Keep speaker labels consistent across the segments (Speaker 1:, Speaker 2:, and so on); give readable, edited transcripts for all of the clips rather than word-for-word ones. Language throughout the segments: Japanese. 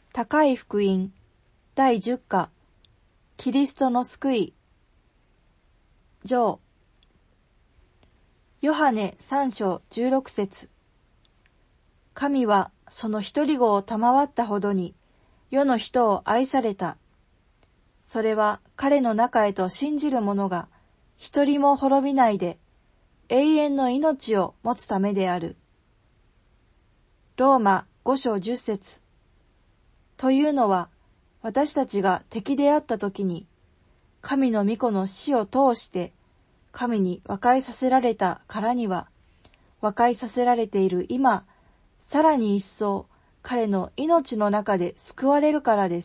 Speaker 1: 高い福音第10課キリストの救い上ヨハネ3章16節神はその一人子を賜ったほどに世の人を愛された。それは彼の中へと信じる者が一人も滅びないで永遠の命を持つためである。ローマ5章10節というのは、私たちが敵であったときに、神の御子の死を通して、神に和解させられたからには、和解させられている今、さらに一層、彼の命の中で救われるからです。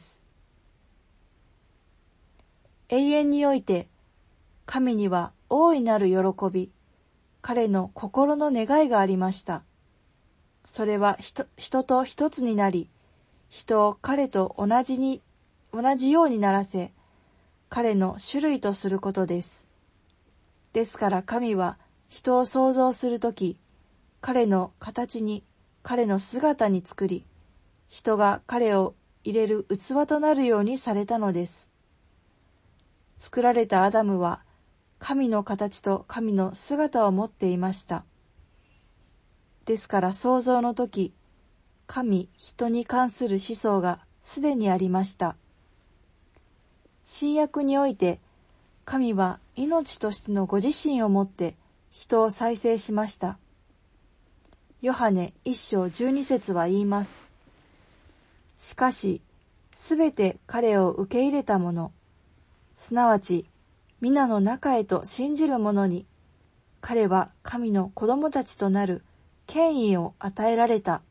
Speaker 1: 永遠において、神には大いなる喜び、彼の心の願いがありました。それは人と一つになり、人を彼と同じようにならせ、彼の種類とすることです。ですから神は人を創造するとき、彼の形に、彼の姿に作り、人が彼を入れる器となるようにされたのです。作られたアダムは、神の形と神の姿を持っていました。ですから創造のとき、神、人に関する思想がすでにありました。新約において、神は命としてのご自身をもって人を再生しました。ヨハネ1章12節は言います。しかし、すべて彼を受け入れた者、すなわち皆の中へと信じる者に、彼は神の子供たちとなる権威を与えられた。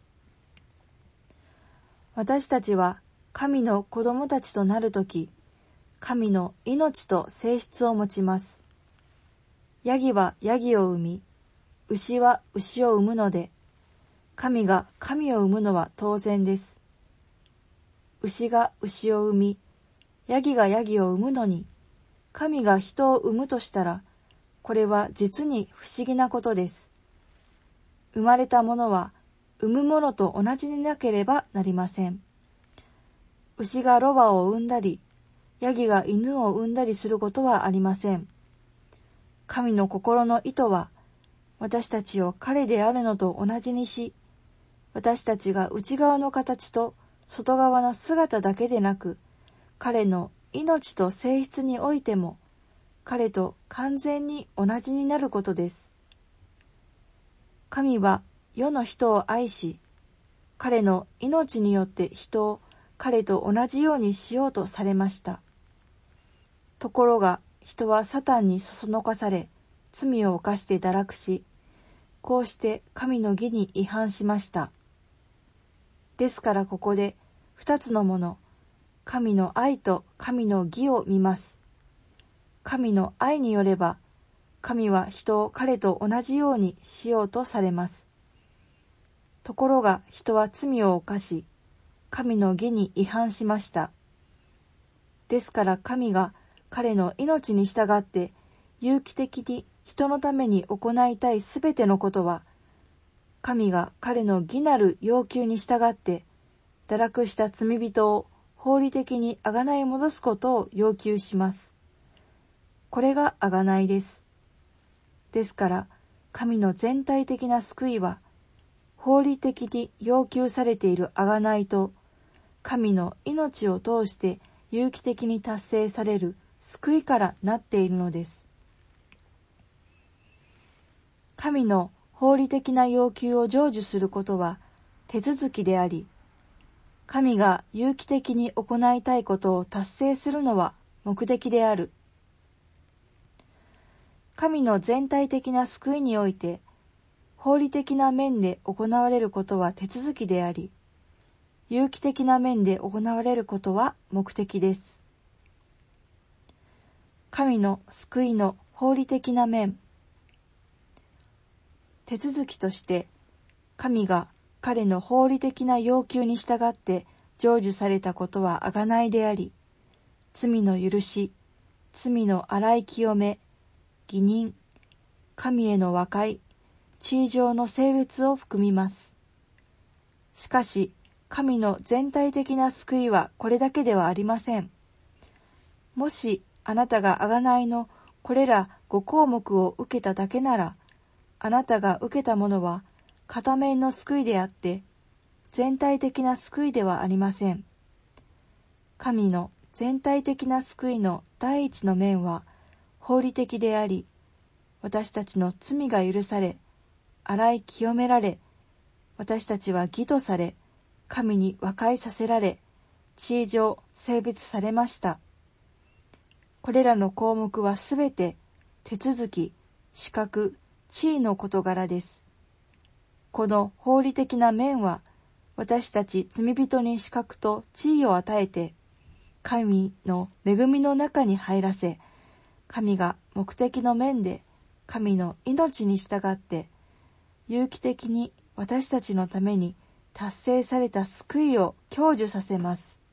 Speaker 1: 私たちは神の子供たちとなるとき、神の命と性質を持ちます。ヤギはヤギを産み、牛は牛を産むので、神が神を産むのは当然です。牛が牛を産み、ヤギがヤギを産むのに、神が人を産むとしたら、これは実に不思議なことです。生まれたものは、産むものと同じになければなりません。牛がロバを産んだり、ヤギが犬を産んだりすることはありません。神の心の意図は、私たちを彼であるのと同じにし、私たちが内側の形と外側の姿だけでなく、彼の命と性質においても、彼と完全に同じになることです。神は世の人を愛し、彼の命によって人を彼と同じようにしようとされました。ところが人はサタンにそそのかされ、罪を犯して堕落し、こうして神の義に違反しました。ですからここで二つのもの、神の愛と神の義を見ます。神の愛によれば、神は人を彼と同じようにしようとされます。ところが人は罪を犯し、神の義に違反しました。ですから神が彼の命に従って有機的に人のために行いたいすべてのことは、神が彼の義なる要求に従って堕落した罪人を法理的に贖い戻すことを要求します。これが贖いです。ですから神の全体的な救いは、法理的に要求されている贖いと、神の命を通して有機的に達成される救いからなっているのです。神の法理的な要求を成就することは手続きであり、神が有機的に行いたいことを達成するのは目的である。神の全体的な救いにおいて、法理的な面で行われることは手続きであり、有機的な面で行われることは目的です。神の救いの法理的な面。手続きとして、神が彼の法理的な要求に従って成就されたことは贖いであり、罪の許し、罪の洗い清め、義人、神への和解、地位上の性別を含みます。しかし、 神の全体的な救いはこれだけではありません。もしあなたが贖いのこれら5項目を受けただけなら、あなたが受けたものは片面の救いであって、全体的な救いではありません。神の全体的な救いの第一の面は法理的であり、私たちの罪が許され、洗い清められ、私たちは義とされ、神に和解させられ、地位上性別されました。これらの項目はすべて手続き、資格、地位の事柄です。この法理的な面は、私たち罪人に資格と地位を与えて、神の恵みの中に入らせ、神が目的の面で神の命に従って、有機的に私たちのために達成された救いを享受させます。